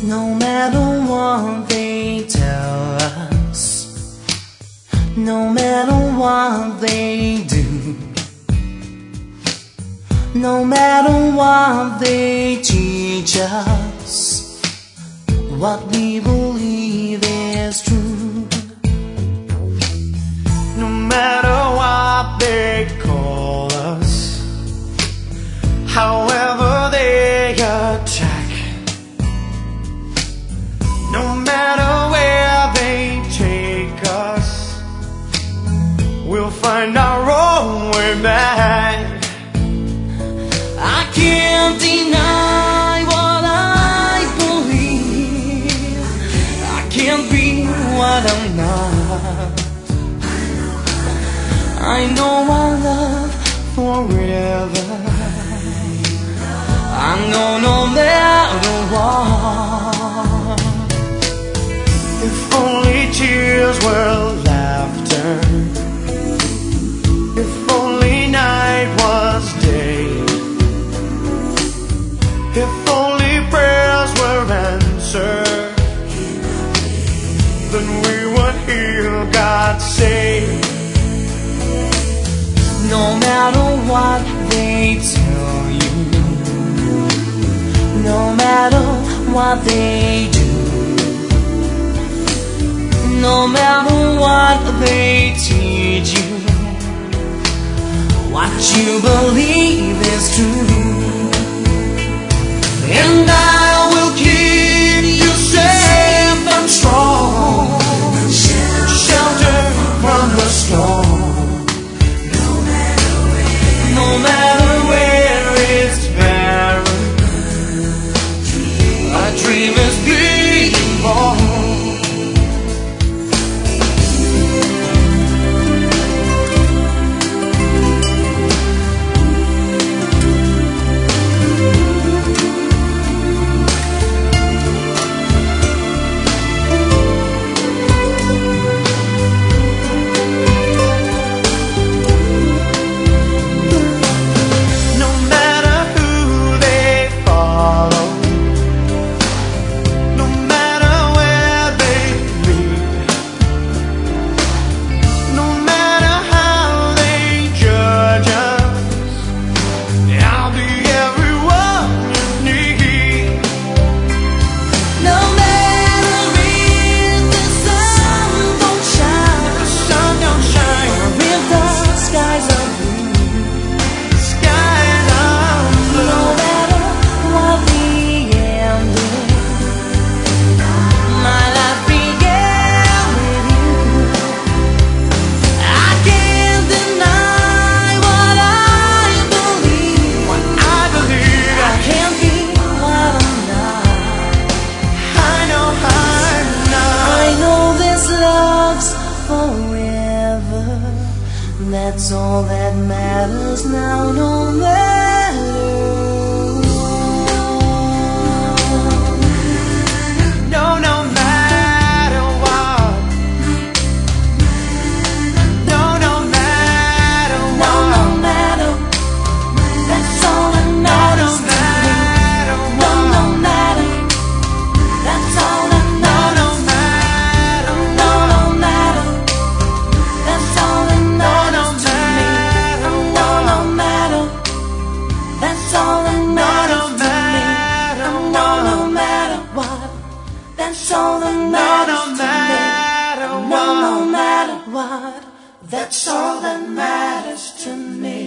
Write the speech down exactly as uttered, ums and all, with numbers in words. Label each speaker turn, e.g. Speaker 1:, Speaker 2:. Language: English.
Speaker 1: No matter what they tell us, no matter what they do, no matter what they teach us, what we believe is true. No matter what they call us, however they attack, no matter where they take us, we'll find our own way back. I can't deny what I believe. I can't be what I'm not. I know our love forever. I know no matter what. If only tears were laughter, if only night was day, if only prayers were answered, then we would hear God say. No matter what they tell you, no matter what they do, no matter what they teach you, what you believe is true. And I will keep you safe and strong, shelter from the storm. No matter where it's barren, a dream is being born. That's all that matters now, no matter what. No, no matter what. No, no matter what. No, no matter. That's all that matters to me. No, no matter. That's all that matters. No, no matter. No, no matter. That's all that matters. That's all that matters to me. No, no matter what. That's all that matters to me. No, no matter what. That's all that matters to me.